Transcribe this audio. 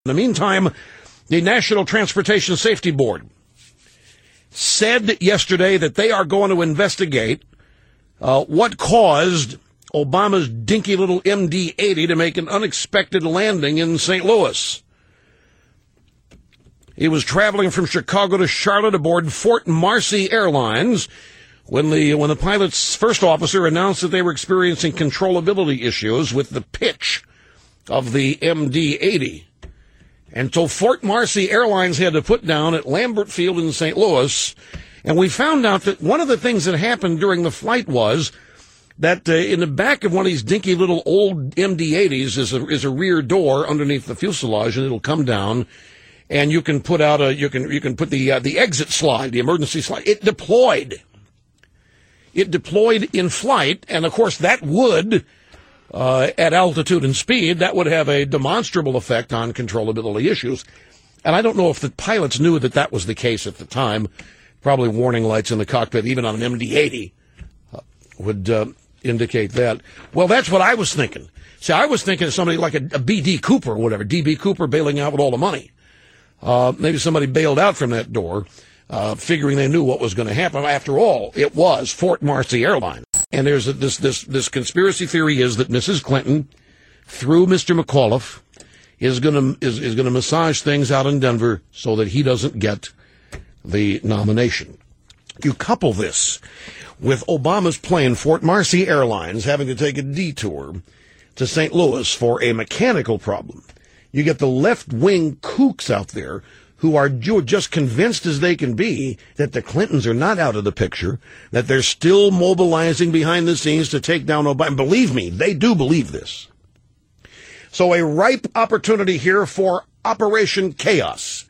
the meantime, the National Transportation Safety Board said yesterday that they are going to investigate what caused Obama's dinky little MD-80 to make an unexpected landing in St. Louis. He was traveling from Chicago to Charlotte aboard Fort Marcy Airlines when the pilot's first officer announced that they were experiencing controllability issues with the pitch of the MD-80. And so Fort Marcy Airlines had to put down at Lambert Field in St. Louis. And we found out that one of the things that happened during the flight was that in the back of one of these dinky little old MD-80s is a rear door underneath the fuselage, and it'll come down, and you can put out you can put the exit slide, the emergency slide. It deployed in flight, and of course that would, at altitude and speed, that would have a demonstrable effect on controllability issues. And I don't know if the pilots knew that that was the case at the time. Probably warning lights in the cockpit, even on an MD-80, would indicate that. Well, that's what I was thinking. See, I was thinking of somebody like a B.D. Cooper or whatever, D.B. Cooper bailing out with all the money. Maybe somebody bailed out from that door, figuring they knew what was going to happen. After all, it was Fort Marcy Airlines. And there's this conspiracy theory is that Mrs. Clinton, through Mr. McAuliffe, is going to massage things out in Denver so that he doesn't get the nomination. You couple this with Obama's plane, Fort Marcy Airlines, having to take a detour to St. Louis for a mechanical problem. You get the left-wing kooks out there who are just convinced as they can be that the Clintons are not out of the picture, that they're still mobilizing behind the scenes to take down Obama. Believe me, they do believe this. So a ripe opportunity here for Operation Chaos.